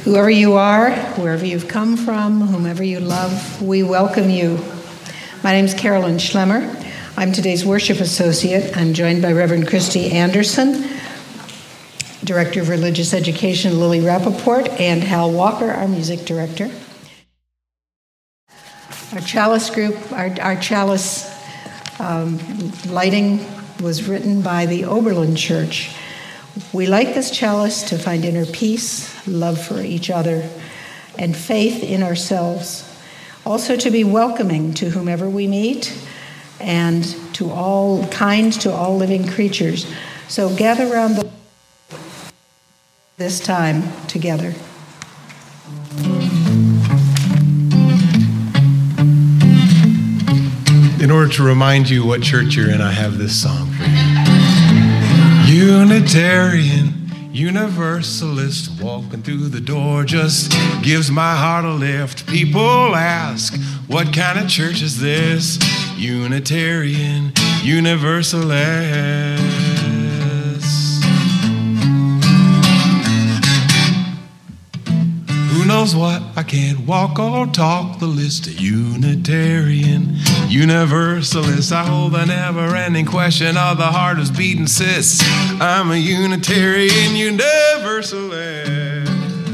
Whoever you are, wherever you've come from, whomever you love, we welcome you. My name is Carolyn Schlemmer. I'm today's worship associate. I'm joined by Reverend Christy Anderson, Director of Religious Education, Lily Rappaport, and Hal Walker, our music director. Our chalice group, our chalice lighting was written by the Oberlin Church. We light this chalice to find inner peace, love for each other, and faith in ourselves. Also to be welcoming to whomever we meet and to all living creatures. So gather around this time together. In order to remind you what church you're in, I have this song for you. Unitarian, Universalist, walking through the door just gives my heart a lift. People ask, what kind of church is this? Unitarian, Universalist. Who knows what? I can't walk or talk the list. A Unitarian, Universalist. I hold the never-ending question of the heart is beating sis. I'm a Unitarian Universalist.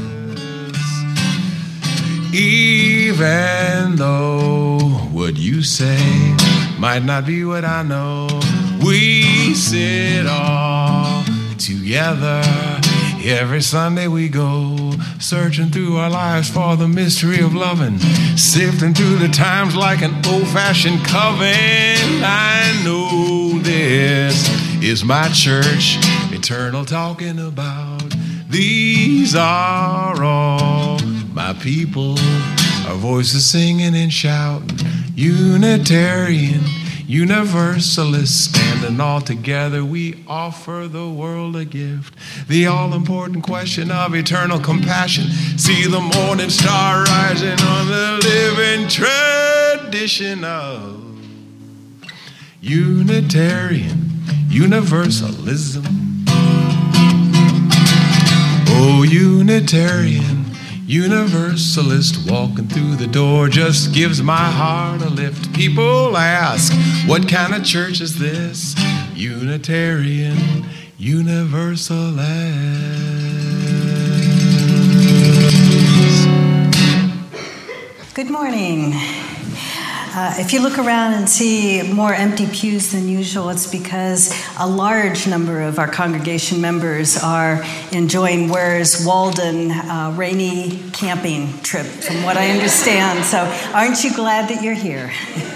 Even though what you say might not be what I know, we sit all together. Every Sunday we go searching through our lives for the mystery of loving, sifting through the times like an old-fashioned coven. I know this is my church, eternal talking about. These are all my people, our voices singing and shouting. Unitarian, Universalist, standing all together, we offer the world a gift. The all-important question of eternal compassion. See the morning star rising on the living tradition of Unitarian Universalism. Oh, Unitarian Universalist, walking through the door just gives my heart a lift. People ask, what kind of church is this? Unitarian Universalist. Good morning. If you look around and see more empty pews than usual, it's because a large number of our congregation members are enjoying Where's Walden rainy camping trip, from what I understand. So aren't you glad that you're here?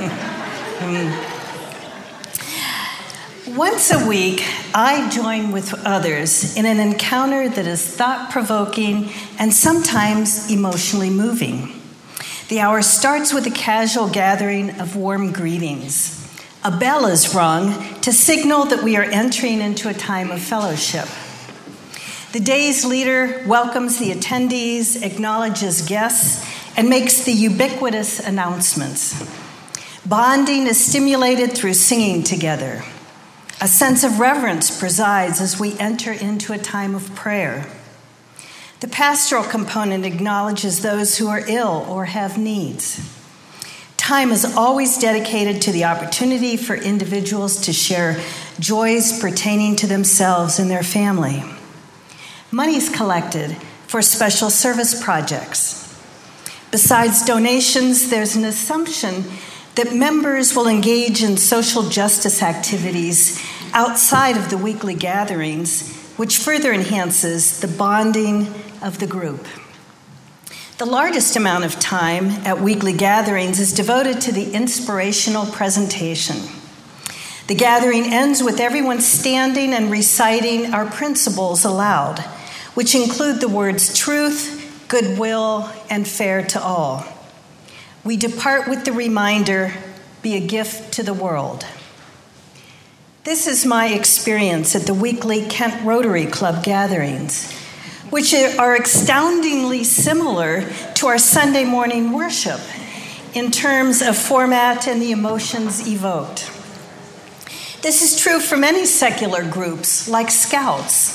Once a week, I join with others in an encounter that is thought-provoking and sometimes emotionally moving. The hour starts with a casual gathering of warm greetings. A bell is rung to signal that we are entering into a time of fellowship. The day's leader welcomes the attendees, acknowledges guests, and makes the ubiquitous announcements. Bonding is stimulated through singing together. A sense of reverence presides as we enter into a time of prayer. The pastoral component acknowledges those who are ill or have needs. Time is always dedicated to the opportunity for individuals to share joys pertaining to themselves and their family. Money is collected for special service projects. Besides donations, there's an assumption that members will engage in social justice activities outside of the weekly gatherings, which further enhances the bonding of the group. The largest amount of time at weekly gatherings is devoted to the inspirational presentation. The gathering ends with everyone standing and reciting our principles aloud, which include the words truth, goodwill, and fair to all. We depart with the reminder, be a gift to the world. This is my experience at the weekly Kent Rotary Club gatherings, which are astoundingly similar to our Sunday morning worship in terms of format and the emotions evoked. This is true for many secular groups like Scouts,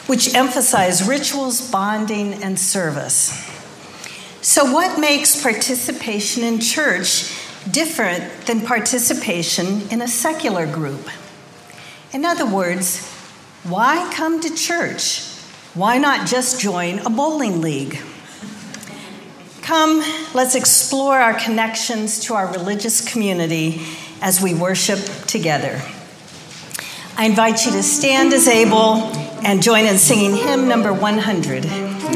which emphasize rituals, bonding, and service. So what makes participation in church different than participation in a secular group? In other words, why come to church? Why not just join a bowling league? Come, let's explore our connections to our religious community as we worship together. I invite you to stand as able and join in singing hymn number 100.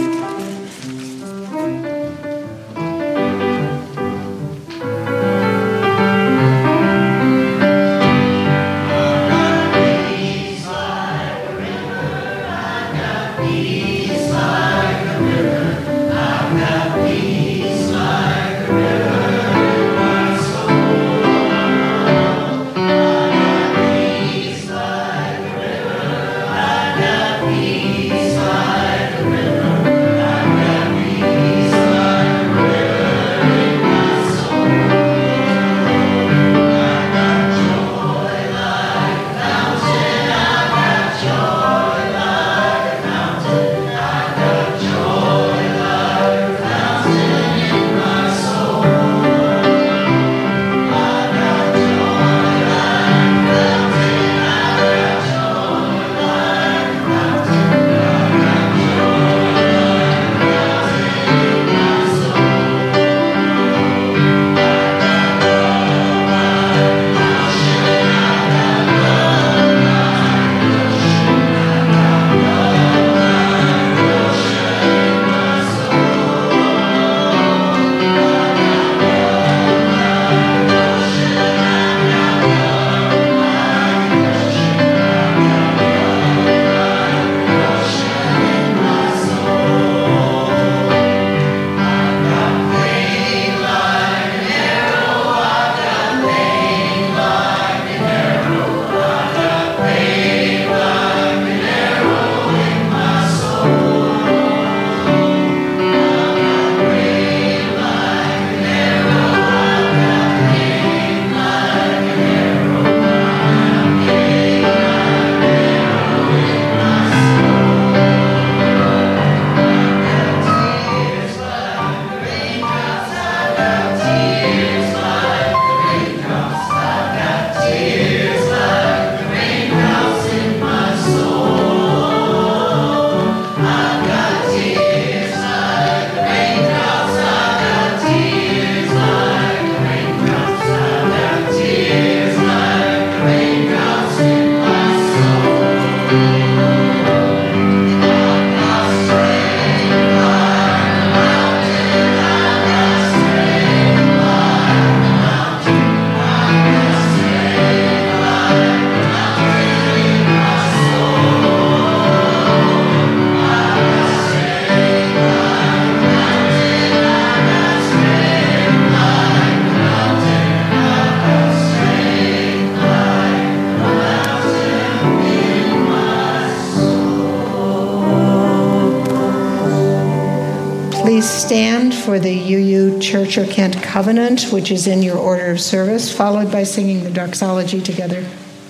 Please stand for the UU Church or Kent Covenant, which is in your order of service, followed by singing the doxology together.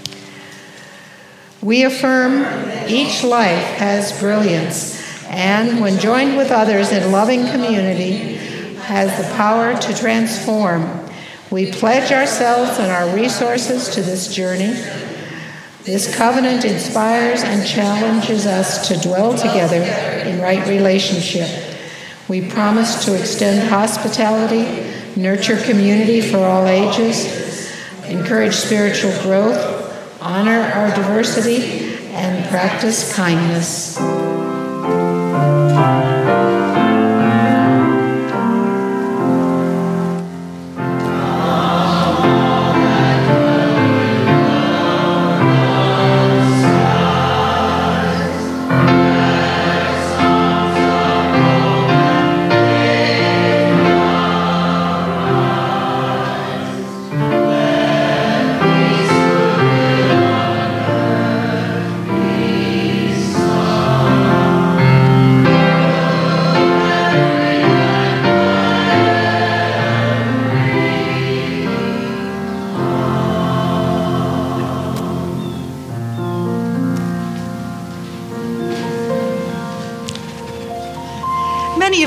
We affirm each life has brilliance, and when joined with others in loving community, has the power to transform. We pledge ourselves and our resources to this journey. This covenant inspires and challenges us to dwell together in right relationship. We promise to extend hospitality, nurture community for all ages, encourage spiritual growth, honor our diversity, and practice kindness.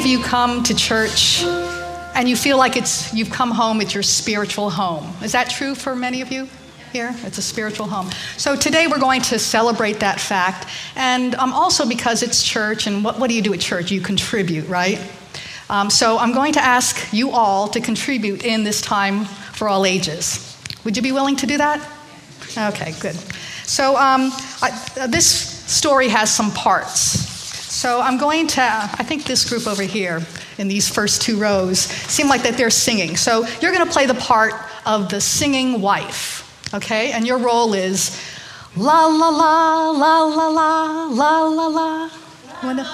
of you come to church and you feel like you've come home, it's your spiritual home. Is that true for many of you here? It's a spiritual home. So today we're going to celebrate that fact, and also because it's church, and what do you do at church? You contribute, right? So I'm going to ask you all to contribute in this time for all ages. Would you be willing to do that? Okay, good. So this story has some parts. So I'm going to, I think this group over here in these first two rows seem like that they're singing. So you're going to play the part of the singing wife, okay? And your role is la la la la la la la la la.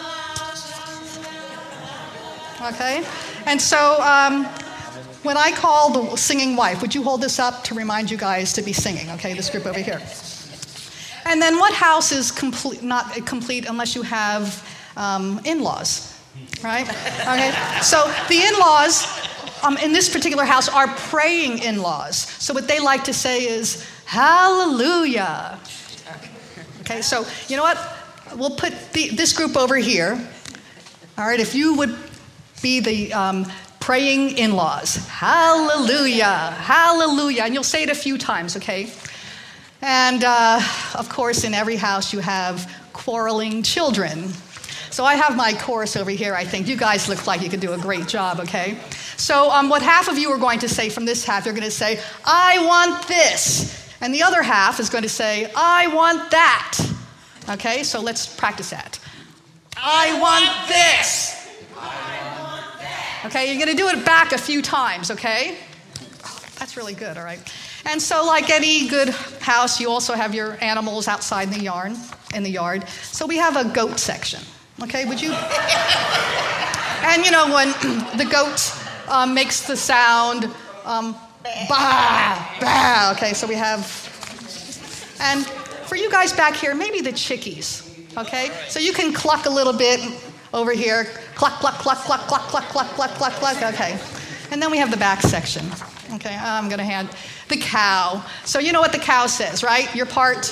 Okay? And so when I call the singing wife, would you hold this up to remind you guys to be singing, okay? This group over here. And then what house is not complete unless you have in-laws, right? Okay, so the in-laws in this particular house are praying in-laws. So what they like to say is, hallelujah. Okay, so you know what? We'll put this group over here. All right, if you would be the praying in-laws. Hallelujah, hallelujah. And you'll say it a few times, okay? And of course, in every house you have quarreling children. So I have my chorus over here, I think. You guys look like you could do a great job, okay? So what half of you are going to say from this half, you're going to say, I want this. And the other half is going to say, I want that. Okay, so let's practice that. I want this. I want that. Okay, you're going to do it back a few times, okay? Oh, that's really good, all right. And so like any good house, you also have your animals outside in the yard. So we have a goat section. Okay, would you? And you know when the goat makes the sound, bah, bah. Okay, so we have, and for you guys back here, maybe the chickies. Okay, so you can cluck a little bit over here, cluck, cluck, cluck, cluck, cluck, cluck, cluck, cluck, cluck, cluck. Okay, and then we have the back section. Okay, I'm gonna hand the cow. So you know what the cow says, right? Your part.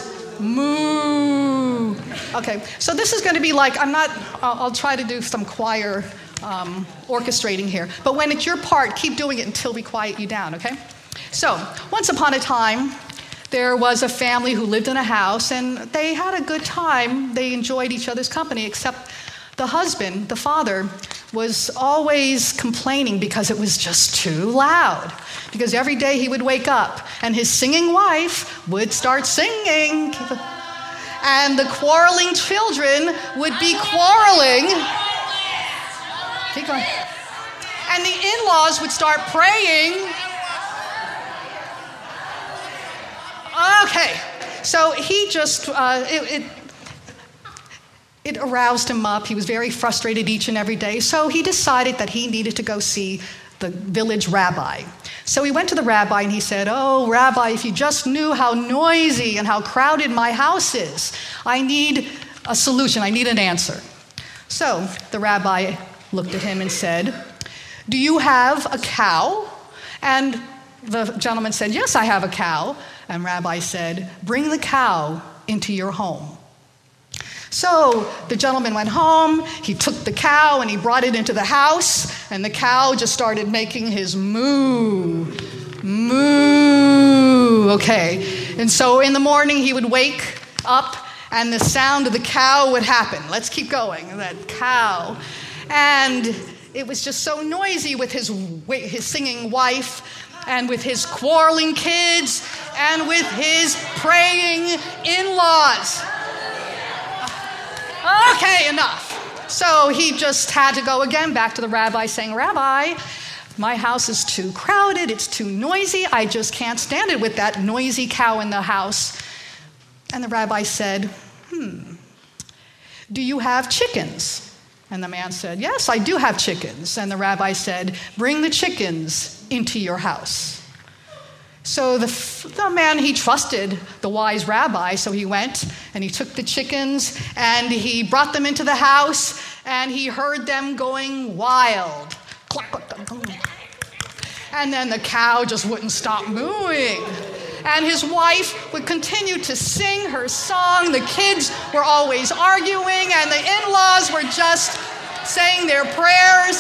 Moo. Okay, so this is going to be like, I'll try to do some choir orchestrating here. But when it's your part, keep doing it until we quiet you down, okay? So, once upon a time, there was a family who lived in a house, and they had a good time. They enjoyed each other's company, except the husband, the father, was always complaining because it was just too loud. Because every day he would wake up and his singing wife would start singing. And the quarreling children would be quarreling. Keep going. And the in-laws would start praying. Okay, so he just, it aroused him up. He was very frustrated each and every day. So he decided that he needed to go see the village rabbi. So he went to the rabbi and he said, oh, Rabbi, if you just knew how noisy and how crowded my house is, I need a solution. I need an answer. So the rabbi looked at him and said, do you have a cow? And the gentleman said, yes, I have a cow. And Rabbi said, bring the cow into your home. So the gentleman went home, he took the cow and he brought it into the house, and the cow just started making his moo, moo, okay. And so in the morning he would wake up and the sound of the cow would happen. Let's keep going, that cow. And it was just so noisy with his singing wife and with his quarreling kids and with his praying in-laws. Okay, enough. So he just had to go again back to the rabbi saying, Rabbi, my house is too crowded, it's too noisy, I just can't stand it with that noisy cow in the house. And the rabbi said, do you have chickens? And the man said, yes, I do have chickens. And the rabbi said, bring the chickens into your house. So the man, he trusted the wise rabbi, so he went and he took the chickens and he brought them into the house and he heard them going wild. And then the cow just wouldn't stop mooing. And his wife would continue to sing her song. The kids were always arguing and the in-laws were just saying their prayers.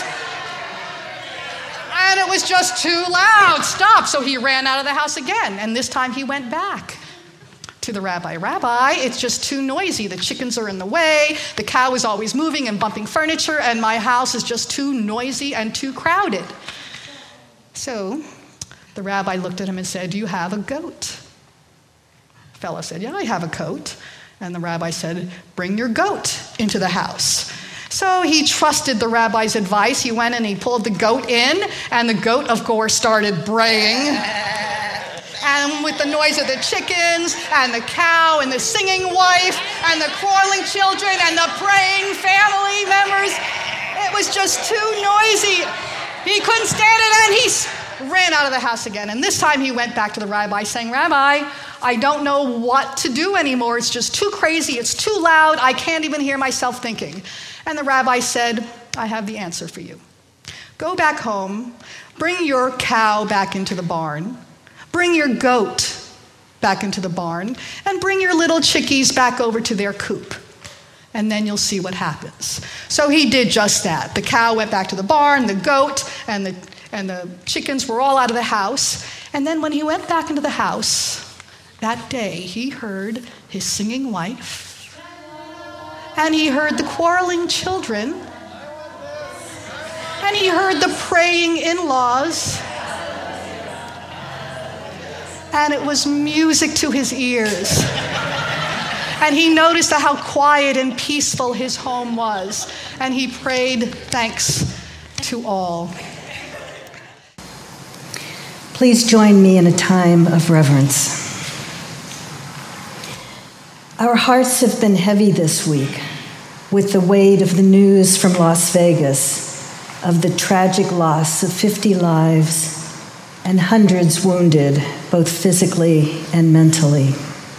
And it was just too loud. Stop. So he ran out of the house again. And this time he went back to the rabbi. Rabbi, it's just too noisy. The chickens are in the way. The cow is always moving and bumping furniture. And my house is just too noisy and too crowded. So the rabbi looked at him and said, "Do you have a goat?" The fellow said, "Yeah, I have a goat." And the rabbi said, "Bring your goat into the house." So he trusted the rabbi's advice. He went and he pulled the goat in, and the goat, of course, started braying. And with the noise of the chickens, and the cow, and the singing wife, and the quarreling children, and the praying family members, it was just too noisy. He couldn't stand it, and he ran out of the house again. And this time he went back to the rabbi saying, "Rabbi, I don't know what to do anymore. It's just too crazy. It's too loud. I can't even hear myself thinking." And the rabbi said, "I have the answer for you. Go back home, bring your cow back into the barn, bring your goat back into the barn, and bring your little chickies back over to their coop. And then you'll see what happens." So he did just that. The cow went back to the barn, the goat and the chickens were all out of the house. And then when he went back into the house, that day he heard his singing wife, and he heard the quarreling children, and he heard the praying in-laws, and it was music to his ears. And he noticed how quiet and peaceful his home was, and he prayed thanks to all. Please join me in a time of reverence. Our hearts have been heavy this week with the weight of the news from Las Vegas of the tragic loss of 50 lives and hundreds wounded, both physically and mentally.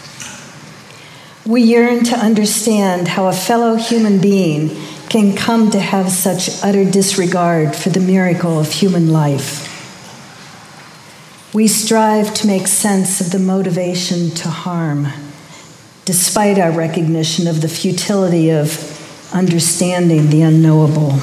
We yearn to understand how a fellow human being can come to have such utter disregard for the miracle of human life. We strive to make sense of the motivation to harm, despite our recognition of the futility of understanding the unknowable.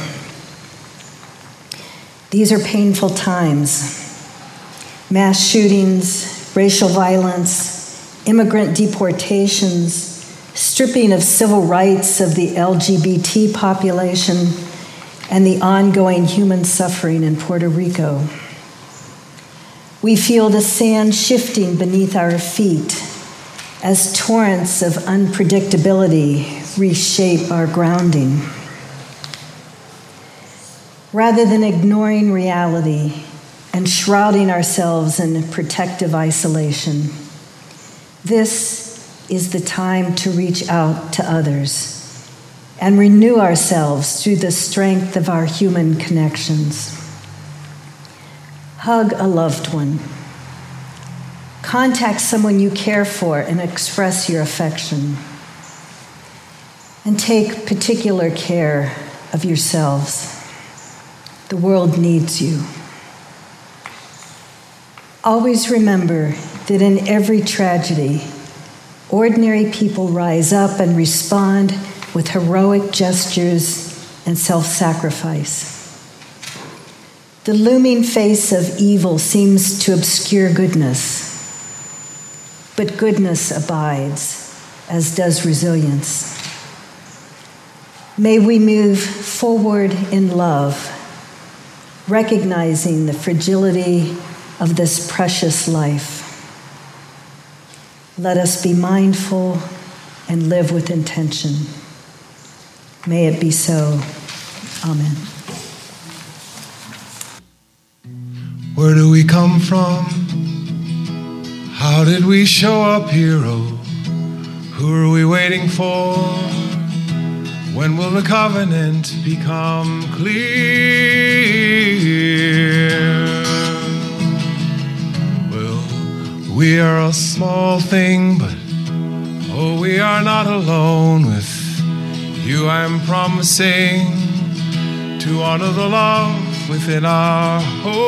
These are painful times. Mass shootings, racial violence, immigrant deportations, stripping of civil rights of the LGBT population, and the ongoing human suffering in Puerto Rico. We feel the sand shifting beneath our feet as torrents of unpredictability reshape our grounding. Rather than ignoring reality and shrouding ourselves in protective isolation, this is the time to reach out to others and renew ourselves through the strength of our human connections. Hug a loved one. Contact someone you care for and express your affection. And take particular care of yourselves. The world needs you. Always remember that in every tragedy, ordinary people rise up and respond with heroic gestures and self-sacrifice. The looming face of evil seems to obscure goodness, but goodness abides, as does resilience. May we move forward in love, recognizing the fragility of this precious life. Let us be mindful and live with intention. May it be so. Amen. Where do we come from? How did we show up here? Oh, who are we waiting for? When will the covenant become clear? Well, we are a small thing, but oh, we are not alone. With you I'm promising to honor the love within our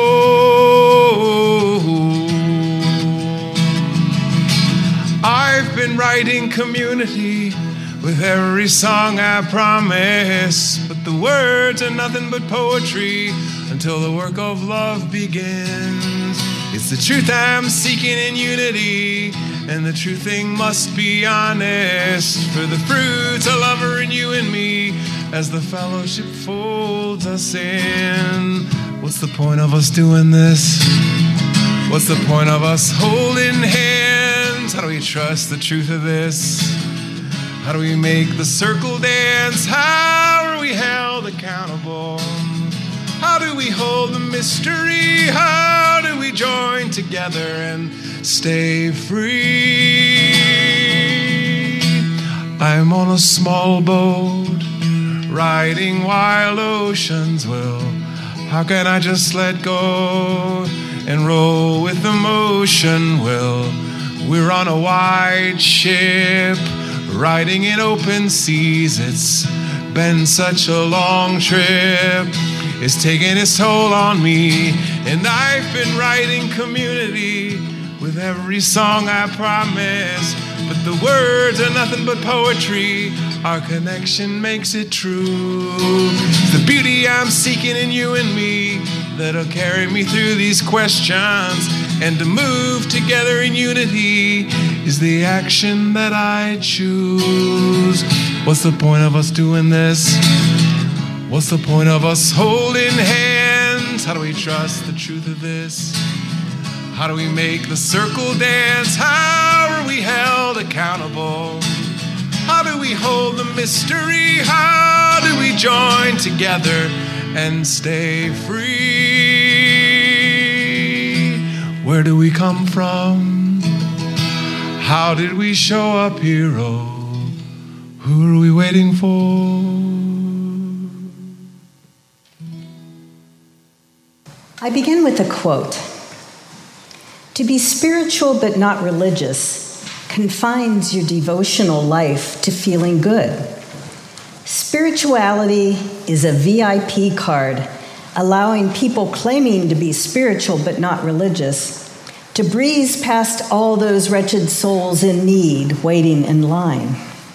home. I've been writing community with every song I promise, but the words are nothing but poetry until the work of love begins. It's the truth I'm seeking in unity, and the true thing must be honest. For the fruits of love are in you and me, as the fellowship folds us in. What's the point of us doing this? What's the point of us holding hands? How do we trust the truth of this? How do we make the circle dance? How are we held accountable? How do we hold the mystery? How do we join together and stay free? I'm on a small boat, riding wild oceans will. How can I just let go and roll with the motion? Well, we're on a wide ship, riding in open seas. It's been such a long trip. It's taken its toll on me, and I've been writing community with every song I promise. But the words are nothing but poetry. Our connection makes it true. It's the beauty I'm seeking in you and me that'll carry me through these questions. And to move together in unity is the action that I choose. What's the point of us doing this? What's the point of us holding hands? How do we trust the truth of this? How do we make the circle dance? How are we held accountable? How do we hold the mystery? How do we join together and stay free? Where do we come from? How did we show up here? Oh, who are we waiting for? I begin with a quote. To be spiritual but not religious confines your devotional life to feeling good. Spirituality is a VIP card, allowing people claiming to be spiritual but not religious to breeze past all those wretched souls in need waiting in line.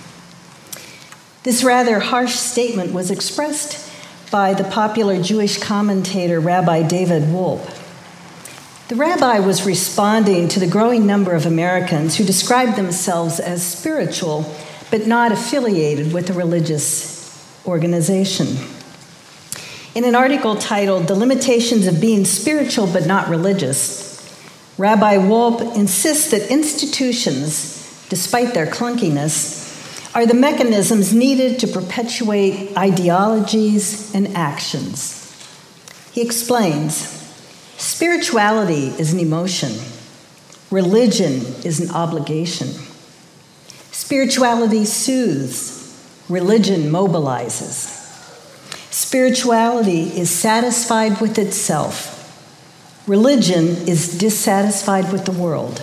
This rather harsh statement was expressed by the popular Jewish commentator Rabbi David Wolpe. The rabbi was responding to the growing number of Americans who described themselves as spiritual but not affiliated with a religious organization. In an article titled "The Limitations of Being Spiritual but Not Religious," Rabbi Wolpe insists that institutions, despite their clunkiness, are the mechanisms needed to perpetuate ideologies and actions. He explains, spirituality is an emotion. Religion is an obligation. Spirituality soothes. Religion mobilizes. Spirituality is satisfied with itself. Religion is dissatisfied with the world.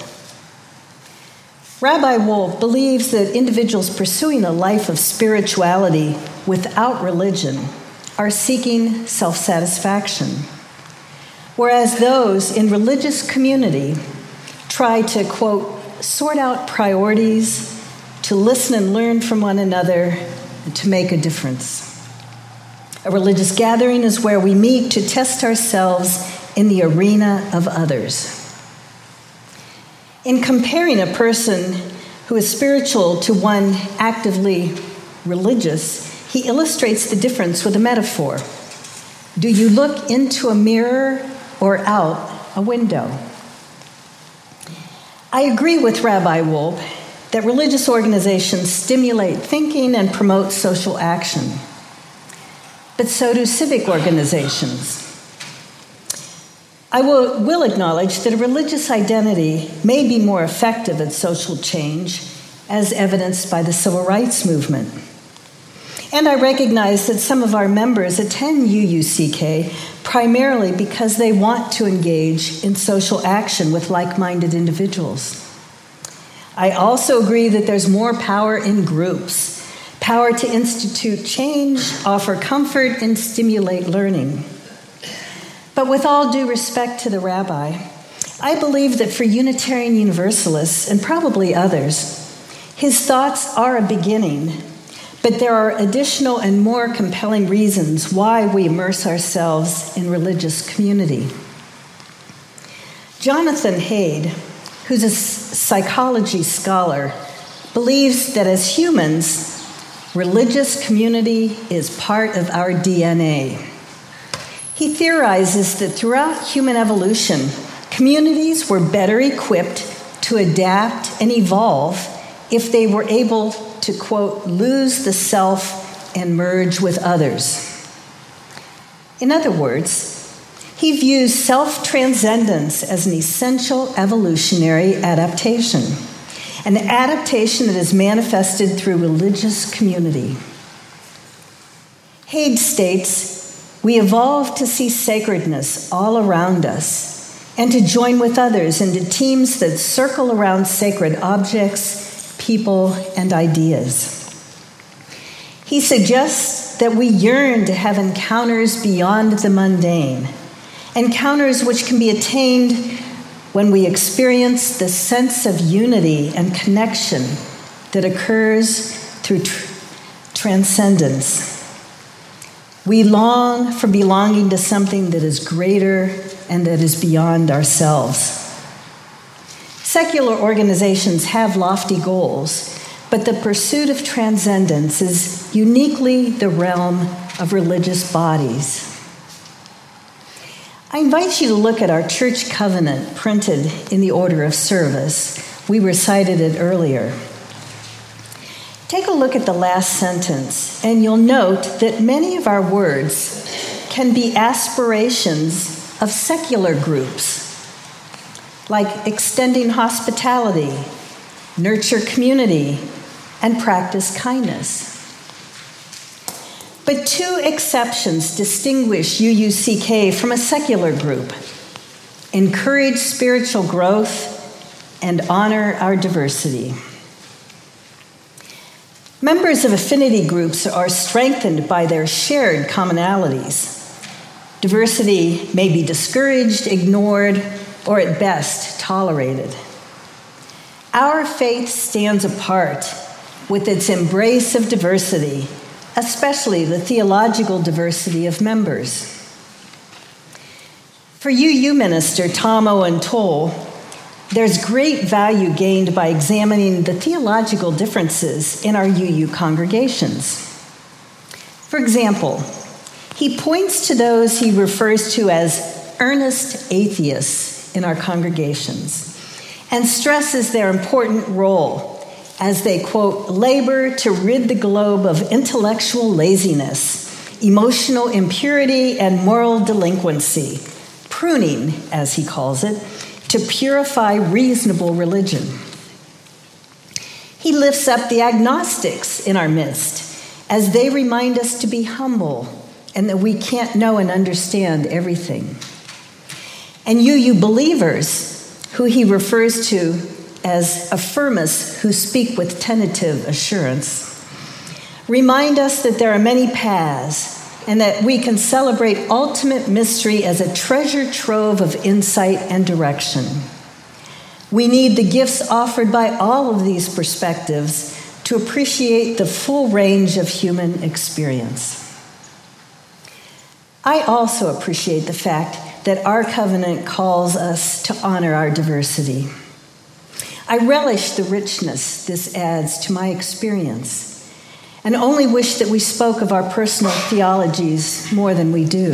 Rabbi Wolpe believes that individuals pursuing a life of spirituality without religion are seeking self-satisfaction, whereas those in religious community try to, quote, sort out priorities, to listen and learn from one another, and to make a difference. A religious gathering is where we meet to test ourselves in the arena of others. In comparing a person who is spiritual to one actively religious, he illustrates the difference with a metaphor. Do you look into a mirror or out a window? I agree with Rabbi Wolpe that religious organizations stimulate thinking and promote social action. But so do civic organizations. I will acknowledge that a religious identity may be more effective at social change, as evidenced by the civil rights movement. And I recognize that some of our members attend UUCK primarily because they want to engage in social action with like-minded individuals. I also agree that there's more power in groups, power to institute change, offer comfort, and stimulate learning. But with all due respect to the rabbi, I believe that for Unitarian Universalists, and probably others, his thoughts are a beginning, But there are additional and more compelling reasons why we immerse ourselves in religious community. Jonathan Haidt, who's a psychology scholar, believes that as humans, religious community is part of our DNA. He theorizes that throughout human evolution, communities were better equipped to adapt and evolve if they were able to, quote, lose the self and merge with others. In other words, he views self-transcendence as an essential evolutionary adaptation, an adaptation that is manifested through religious community. Haidt states, we evolve to see sacredness all around us and to join with others into teams that circle around sacred objects, people, and ideas. He suggests that we yearn to have encounters beyond the mundane, encounters which can be attained when we experience the sense of unity and connection that occurs through transcendence. We long for belonging to something that is greater and that is beyond ourselves. Secular organizations have lofty goals, but the pursuit of transcendence is uniquely the realm of religious bodies. I invite you to look at our church covenant printed in the order of service. We recited it earlier. Take a look at the last sentence, and you'll note that many of our words can be aspirations of secular groups, like extending hospitality, nurture community, and practice kindness. But two exceptions distinguish UUCK from a secular group: encourage spiritual growth and honor our diversity. Members of affinity groups are strengthened by their shared commonalities. Diversity may be discouraged, ignored, or at best tolerated. Our faith stands apart with its embrace of diversity, especially the theological diversity of members. For UU minister Tom Owen Toll, there's great value gained by examining the theological differences in our UU congregations. For example, he points to those he refers to as earnest atheists in our congregations and stresses their important role as they, quote, labor to rid the globe of intellectual laziness, emotional impurity, and moral delinquency, pruning, as he calls it, to purify reasonable religion. He lifts up the agnostics in our midst as they remind us to be humble and that we can't know and understand everything. And UU believers, who he refers to as affirmists who speak with tentative assurance, remind us that there are many paths and that we can celebrate ultimate mystery as a treasure trove of insight and direction. We need the gifts offered by all of these perspectives to appreciate the full range of human experience. I also appreciate the fact that our covenant calls us to honor our diversity. I relish the richness this adds to my experience, and only wish that we spoke of our personal theologies more than we do.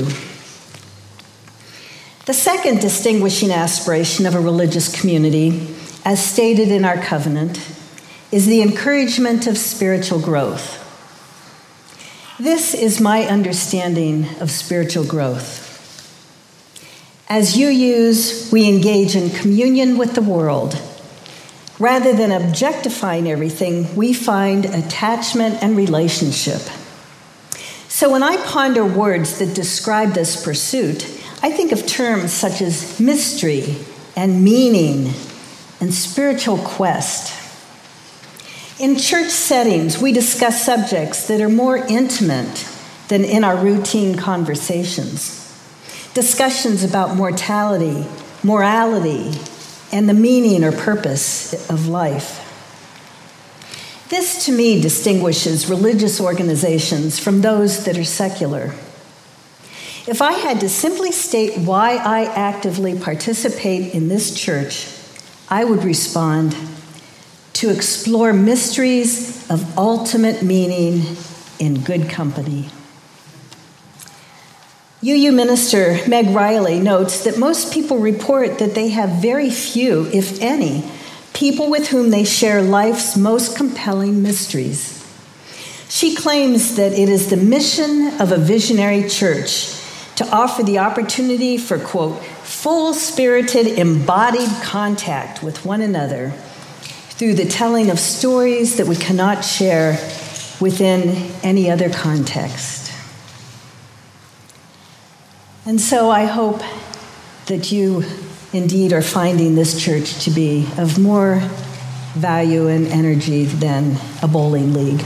The second distinguishing aspiration of a religious community, as stated in our covenant, is the encouragement of spiritual growth. This is my understanding of spiritual growth. As UUs, we engage in communion with the world. Rather than objectifying everything, we find attachment and relationship. So when I ponder words that describe this pursuit, I think of terms such as mystery and meaning and spiritual quest. In church settings, we discuss subjects that are more intimate than in our routine conversations. Discussions about mortality, morality, and the meaning or purpose of life. This, to me, distinguishes religious organizations from those that are secular. If I had to simply state why I actively participate in this church, I would respond, to explore mysteries of ultimate meaning in good company. UU minister Meg Riley notes that most people report that they have very few, if any, people with whom they share life's most compelling mysteries. She claims that it is the mission of a visionary church to offer the opportunity for, quote, full-spirited, embodied contact with one another through the telling of stories that we cannot share within any other context. And so I hope that you indeed are finding this church to be of more value and energy than a bowling league.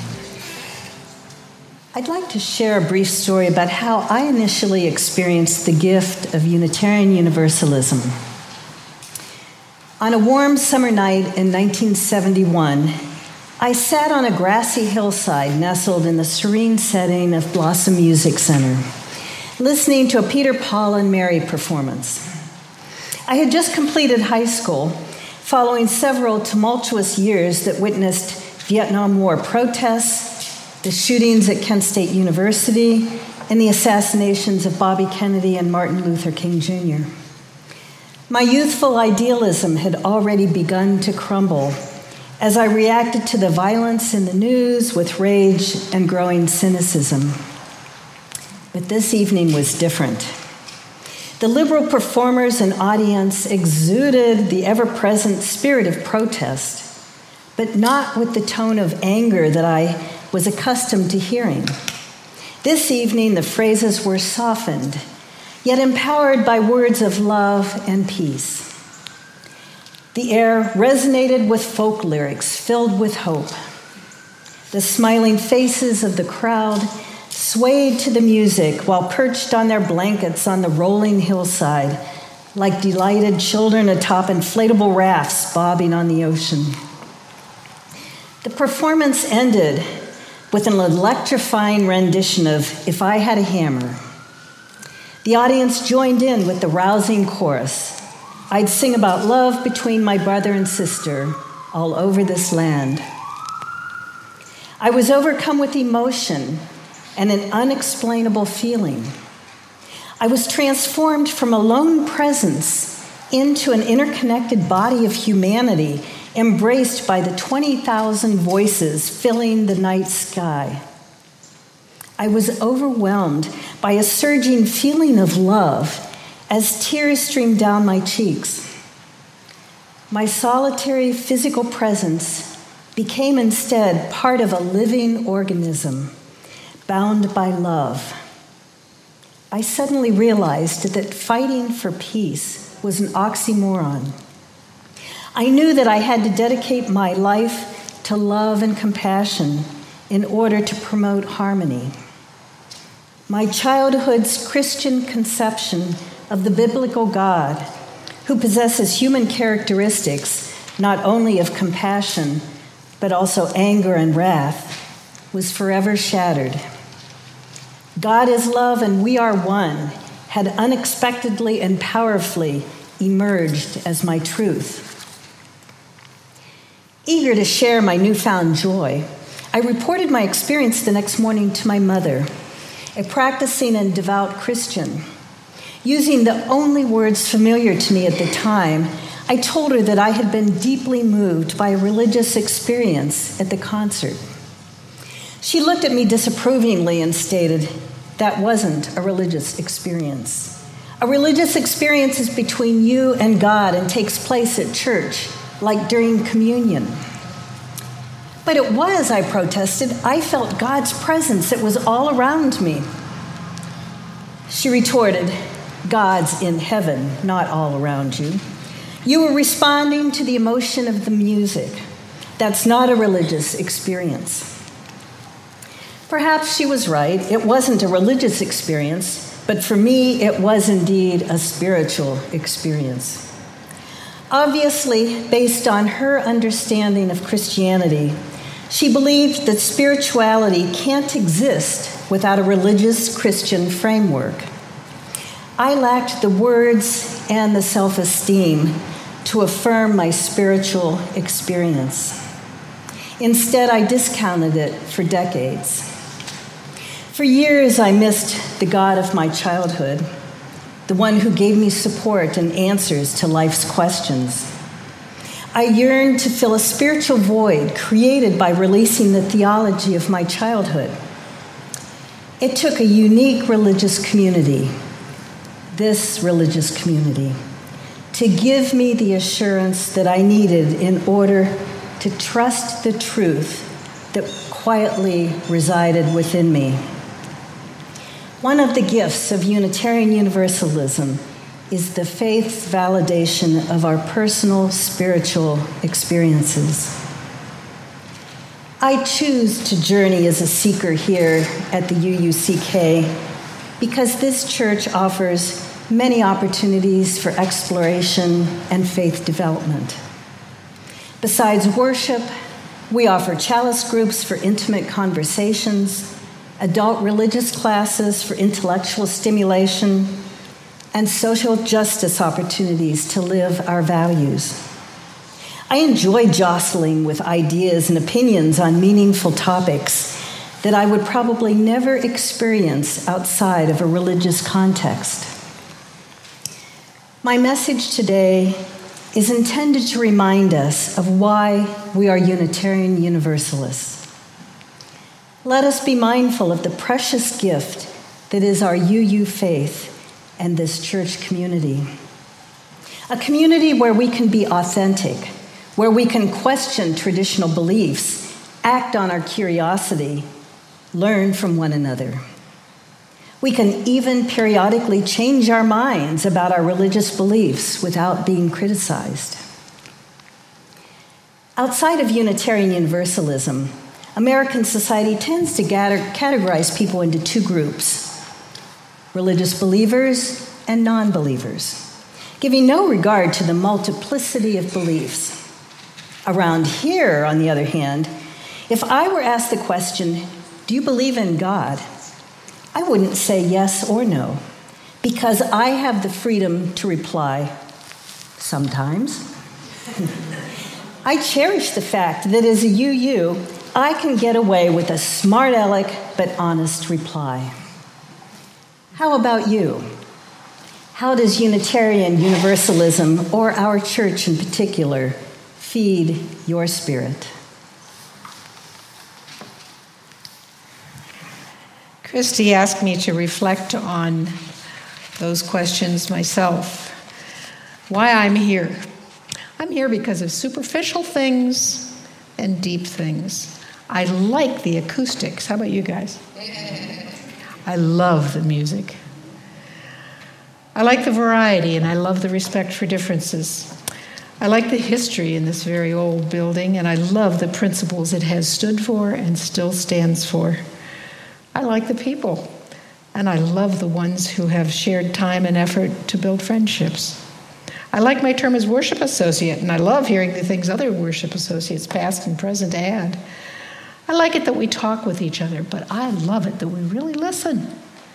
I'd like to share a brief story about how I initially experienced the gift of Unitarian Universalism. On a warm summer night in 1971, I sat on a grassy hillside nestled in the serene setting of Blossom Music Center, listening to a Peter, Paul, and Mary performance. I had just completed high school, following several tumultuous years that witnessed Vietnam War protests, the shootings at Kent State University, and the assassinations of Bobby Kennedy and Martin Luther King Jr. My youthful idealism had already begun to crumble as I reacted to the violence in the news with rage and growing cynicism. But this evening was different. The liberal performers and audience exuded the ever-present spirit of protest, but not with the tone of anger that I was accustomed to hearing. This evening, the phrases were softened, yet empowered by words of love and peace. The air resonated with folk lyrics filled with hope. The smiling faces of the crowd swayed to the music while perched on their blankets on the rolling hillside, like delighted children atop inflatable rafts bobbing on the ocean. The performance ended with an electrifying rendition of If I Had a Hammer. The audience joined in with the rousing chorus. I'd sing about love between my brother and sister all over this land. I was overcome with emotion and an unexplainable feeling. I was transformed from a lone presence into an interconnected body of humanity embraced by the 20,000 voices filling the night sky. I was overwhelmed by a surging feeling of love as tears streamed down my cheeks. My solitary physical presence became instead part of a living organism, bound by love. I suddenly realized that fighting for peace was an oxymoron. I knew that I had to dedicate my life to love and compassion in order to promote harmony. My childhood's Christian conception of the biblical God, who possesses human characteristics not only of compassion, but also anger and wrath, was forever shattered. God is love and we are one had unexpectedly and powerfully emerged as my truth. Eager to share my newfound joy, I reported my experience the next morning to my mother, a practicing and devout Christian. Using the only words familiar to me at the time, I told her that I had been deeply moved by a religious experience at the concert. She looked at me disapprovingly and stated, "That wasn't a religious experience. A religious experience is between you and God and takes place at church, like during communion." "But it was," I protested. "I felt God's presence. It was all around me." She retorted, "God's in heaven, not all around you. You were responding to the emotion of the music. That's not a religious experience." Perhaps she was right. It wasn't a religious experience, but for me, it was indeed a spiritual experience. Obviously, based on her understanding of Christianity, She believed that spirituality can't exist without a religious Christian framework. I lacked the words and the self-esteem to affirm my spiritual experience. Instead, I discounted it for decades. For years, I missed the God of my childhood, the one who gave me support and answers to life's questions. I yearned to fill a spiritual void created by releasing the theology of my childhood. It took a unique religious community, this religious community, to give me the assurance that I needed in order to trust the truth that quietly resided within me. One of the gifts of Unitarian Universalism is the faith's validation of our personal spiritual experiences. I choose to journey as a seeker here at the UUCK because this church offers many opportunities for exploration and faith development. Besides worship, we offer chalice groups for intimate conversations, adult religious classes for intellectual stimulation, and social justice opportunities to live our values. I enjoy jostling with ideas and opinions on meaningful topics that I would probably never experience outside of a religious context. My message today is intended to remind us of why we are Unitarian Universalists. Let us be mindful of the precious gift that is our UU faith and this church community. A community where we can be authentic, where we can question traditional beliefs, act on our curiosity, learn from one another. We can even periodically change our minds about our religious beliefs without being criticized. Outside of Unitarian Universalism, American society tends to categorize people into two groups: religious believers and non-believers, giving no regard to the multiplicity of beliefs. Around here, on the other hand, if I were asked the question, do you believe in God? I wouldn't say yes or no, because I have the freedom to reply, sometimes. I cherish the fact that as a UU, I can get away with a smart aleck but honest reply. How about you? How does Unitarian Universalism, or our church in particular, feed your spirit? Christy asked me to reflect on those questions myself. Why I'm here. I'm here because of superficial things and deep things. I like the acoustics. How about you guys? I love the music. I like the variety, and I love the respect for differences. I like the history in this very old building, and I love the principles it has stood for and still stands for. I like the people, and I love the ones who have shared time and effort to build friendships. I like my term as worship associate, and I love hearing the things other worship associates, past and present, add. I like it that we talk with each other, but I love it that we really listen.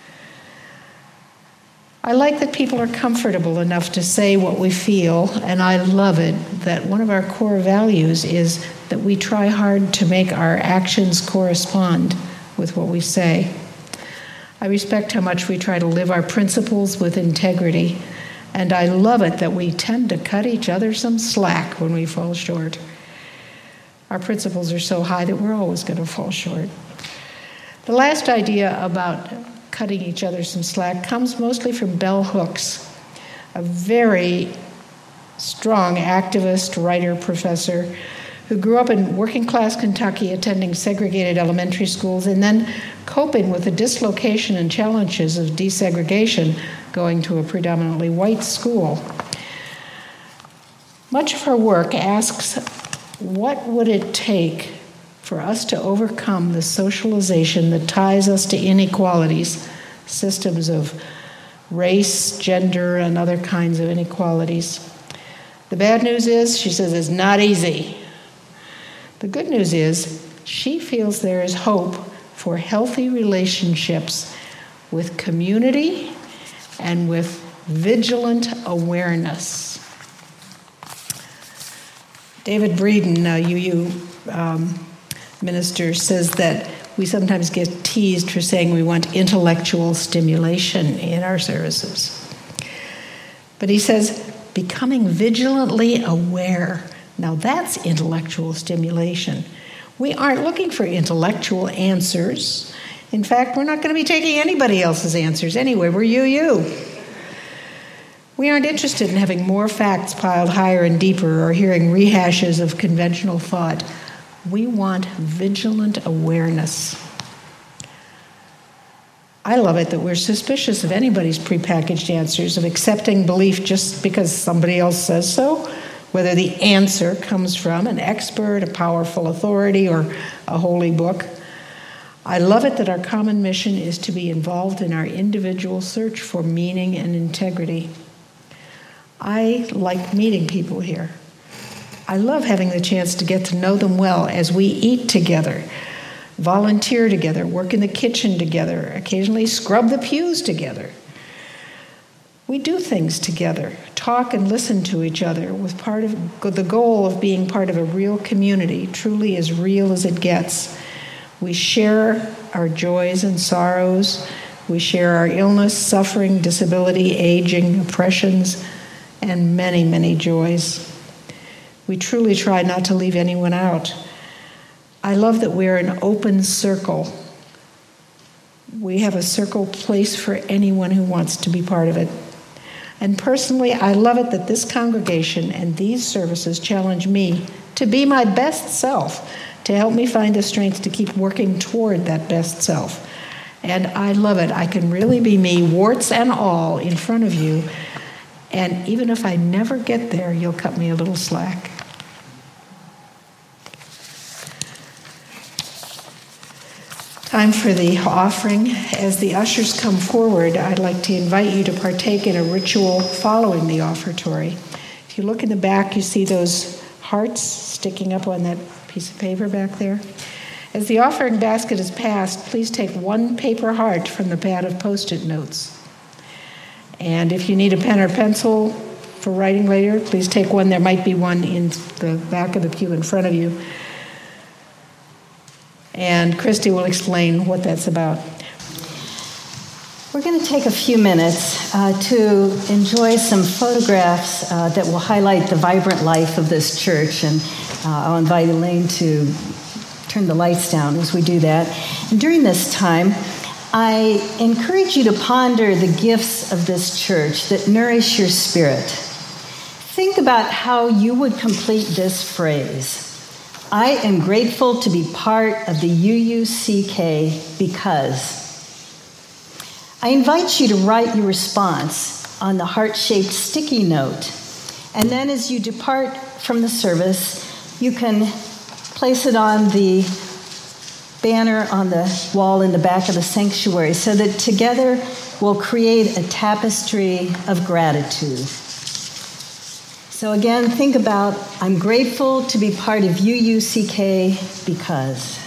I like that people are comfortable enough to say what we feel, and I love it that one of our core values is that we try hard to make our actions correspond with what we say. I respect how much we try to live our principles with integrity, and I love it that we tend to cut each other some slack when we fall short. Our principles are so high that we're always going to fall short. The last idea about cutting each other some slack comes mostly from Bell Hooks, a very strong activist, writer, professor who grew up in working-class Kentucky, attending segregated elementary schools, and then coping with the dislocation and challenges of desegregation, going to a predominantly white school. Much of her work asks, what would it take for us to overcome the socialization that ties us to inequalities, systems of race, gender, and other kinds of inequalities? The bad news is, she says, it's not easy. The good news is, she feels there is hope for healthy relationships with community and with vigilant awareness. David Breeden, UU minister, says that we sometimes get teased for saying we want intellectual stimulation in our services. But he says, becoming vigilantly aware. Now that's intellectual stimulation. We aren't looking for intellectual answers. In fact, we're not going to be taking anybody else's answers anyway. We're UU. We aren't interested in having more facts piled higher and deeper or hearing rehashes of conventional thought. We want vigilant awareness. I love it that we're suspicious of anybody's prepackaged answers, of accepting belief just because somebody else says so, whether the answer comes from an expert, a powerful authority, or a holy book. I love it that our common mission is to be involved in our individual search for meaning and integrity. I like meeting people here. I love having the chance to get to know them well as we eat together, volunteer together, work in the kitchen together, occasionally scrub the pews together. We do things together, talk and listen to each other with part of the goal of being part of a real community, truly as real as it gets. We share our joys and sorrows. We share our illness, suffering, disability, aging, oppressions, and many, many joys. We truly try not to leave anyone out. I love that we're an open circle. We have a circle place for anyone who wants to be part of it. And personally, I love it that this congregation and these services challenge me to be my best self, to help me find the strength to keep working toward that best self. And I love it. I can really be me, warts and all, in front of you. And even if I never get there, you'll cut me a little slack. Time for the offering. As the ushers come forward, I'd like to invite you to partake in a ritual following the offertory. If you look in the back, you see those hearts sticking up on that piece of paper back there. As the offering basket is passed, please take one paper heart from the pad of Post-it notes. And if you need a pen or pencil for writing later, please take one. There might be one in the back of the pew in front of you. And Christy will explain what that's about. We're going to take a few minutes to enjoy some photographs that will highlight the vibrant life of this church. And I'll invite Elaine to turn the lights down as we do that. And during this time, I encourage you to ponder the gifts of this church that nourish your spirit. Think about how you would complete this phrase. I am grateful to be part of the UUCK because. I invite you to write your response on the heart-shaped sticky note. And then as you depart from the service, you can place it on the banner on the wall in the back of the sanctuary so that together we'll create a tapestry of gratitude. So again, think about, I'm grateful to be part of UUCK because.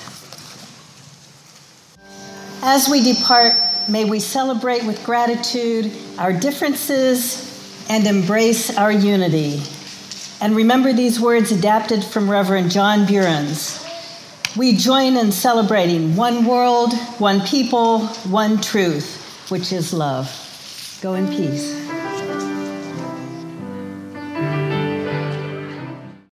As we depart, may we celebrate with gratitude our differences and embrace our unity. And remember these words adapted from Reverend John Buren's. We join in celebrating one world, one people, one truth, which is love. Go in peace.